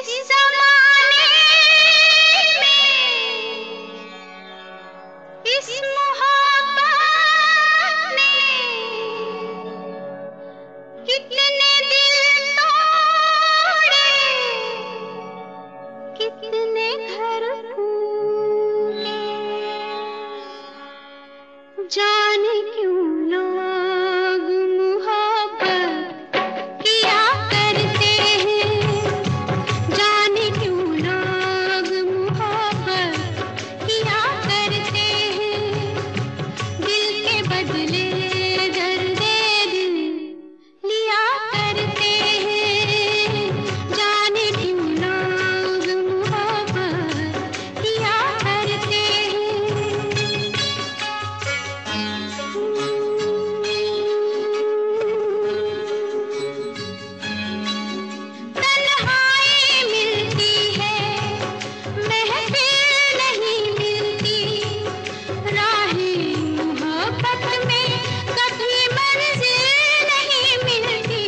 इस ज़माने में इस मोहब्बत ने कितने दिल तोड़े, कितने घर फूटे। जाने क्यों लोग मोहब्बत किया करते हैं, जाने क्यों लोग मोहब्बत किया करते हैं। दिल के बदले दर्दे दिल लिया करते हैं। जाने क्यों लोग मोहब्बत किया करते हैं। तन्हाई मिलती है, महफिल नहीं मिलती, राहें मोहब्बत में कभी मंजिल नहीं मिलती।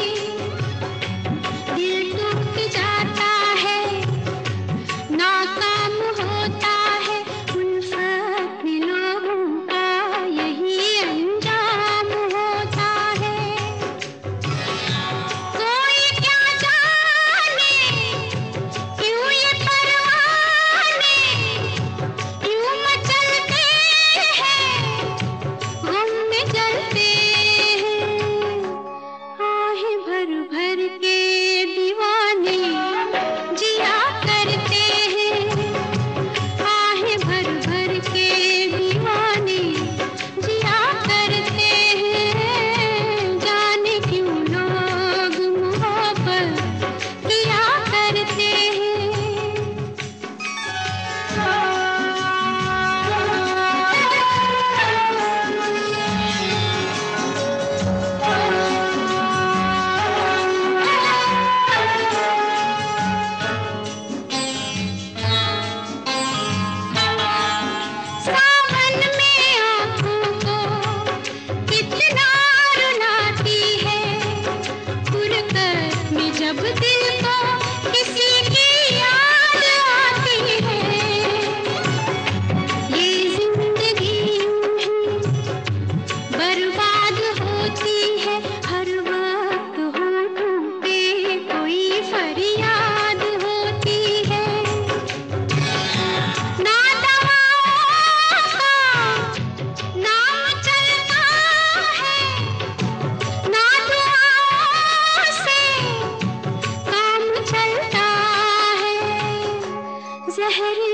दिल टूट जाता है, नाकाम होता है, उल्फत में लोगों का यही अंजाम होता है। कोई क्या जाने क्यों ये परवाने क्यों मचलते हैं, गम में जलते हैं। आहें भर भर के दीवाने जिया करते हैं, आहें भर भर के दीवाने जिया करते हैं। जाने क्यों लोग मोहब्बत किया करते हैं। सावन में आँखों को कितना रुलाती है, फुरकत में जब दिल को किसी की याद आती है। ये जिंदगी यूं ही बर्बाद होती है, हर वक्त होठों पे कोई फरियाद होती है। ना दवाओं का नाम चलता है, ना दुआओं से काम चलता है। ज़हर